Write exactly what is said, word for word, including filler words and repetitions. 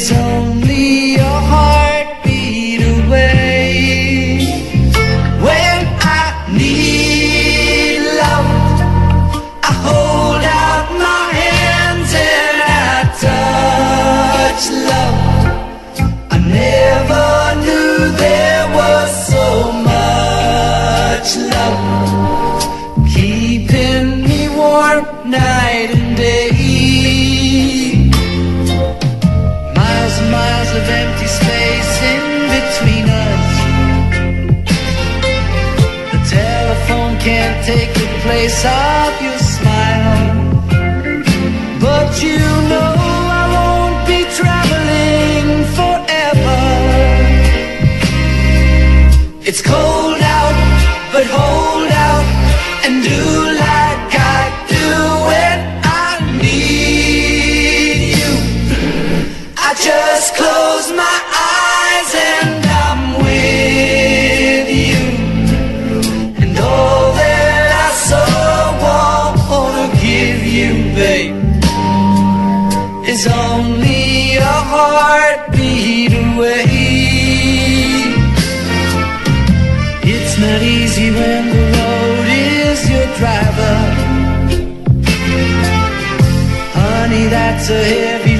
is only a heartbeat away. When I need love, I hold out my hands and I touch love. I never knew there was so much love, keeping me warm night and day. Miles and miles of empty space in between us. The telephone can't take the place of your smile, but you know I won't be traveling forever. It's cold out, but hold out and do like I do when I need you. I just close my eyes and I'm with you, and all that I so wanna give you, babe, is only a heartbeat away. It's not easy when the road is your driver. Honey, that's a heavy